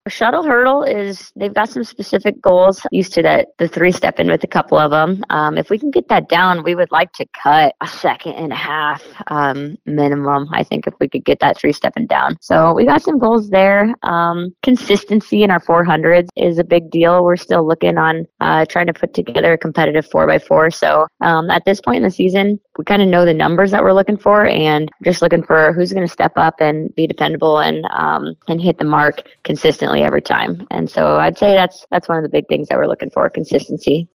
Shuttle hurdle they've got some specific goals. Used to the 3-step in with a couple of them. If we can get that down, we would like to cut a second and a half minimum. I think if we could get that 3-stepping down. So we got some goals there. Consistency in our 400s is a big deal. We're still looking on trying to put together a competitive 4x4. So at this point in the season, we kind of know the numbers that we're looking for, and just looking for who's going to step up and be dependable and hit the mark consistently every time. And so I'd say that's one of the big things that we're looking for, consistency.